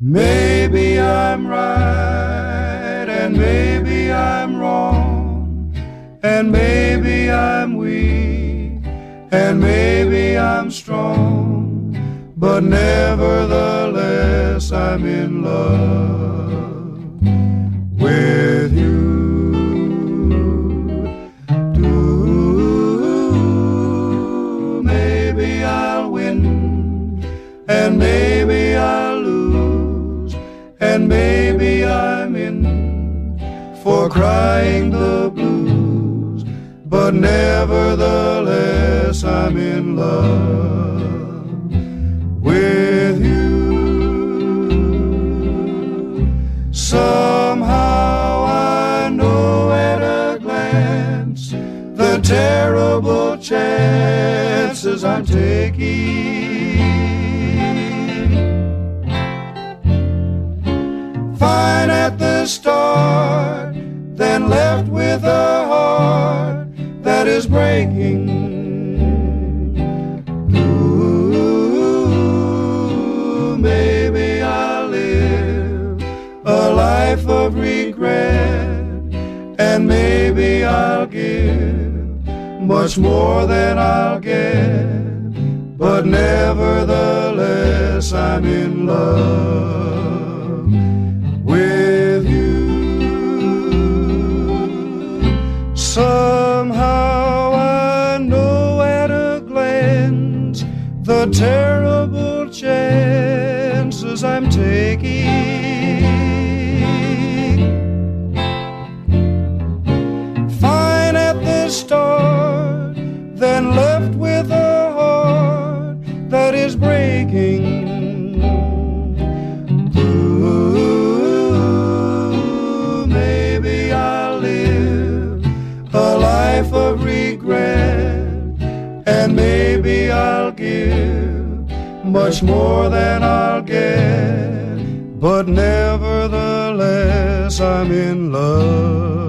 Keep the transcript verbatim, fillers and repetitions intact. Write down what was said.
Maybe I'm right, and maybe I'm wrong, and maybe I'm weak, and maybe I'm strong, but nevertheless I'm in love with you. Do maybe I'll win, and maybe I'll lose, and maybe I'm in for crying the blues, but nevertheless I'm in love with you. Somehow I know at a glance the terrible chances I'm taking. Fine at the start, then left with a heart that is breaking. Ooh, maybe I'll live a life of regret, and maybe I'll give much more than I'll get, but nevertheless I'm in love with you. Somehow I know at a glance the terrible chances I'm taking. Fine at the start, then left with a heart that is breaking. Of regret, and maybe I'll give much more than I'll get, but nevertheless I'm in love